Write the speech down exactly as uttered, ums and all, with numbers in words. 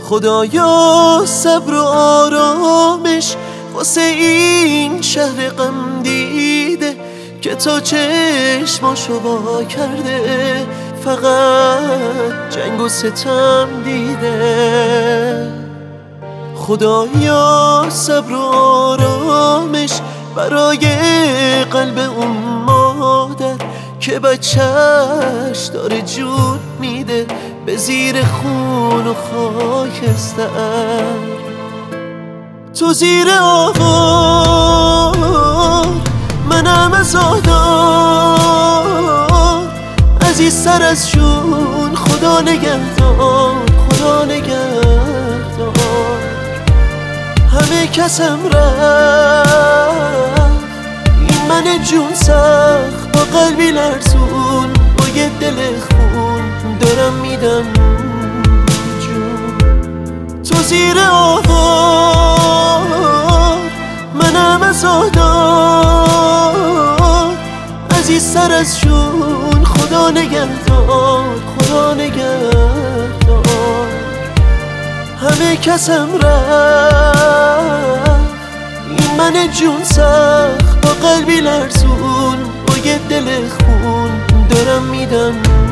خدایا صبر و آرامش واسه این شهر غم دیده که تا چشماشو وا کرده فقط جنگ و ستم دیده. خدایا صبر و آرامش برای قلب اون مادر که بچهش داره جون میده به زیر خون و خاکستر. تو زیر آوار منم عزادار، عزیزتر از جون خدا نگهدار، خدا نگهدار. همه کسم رفت این من جون سخت با قلبی لرزون با یه دل خون دارم میدم جون. تو زیر آوار منم عزادار، عزیزتر از جون خدا نگهدار، خدا نگهدار. همه کسم رفت این من جون سخت با قلبی لرزون با یه دل خون دارم میدم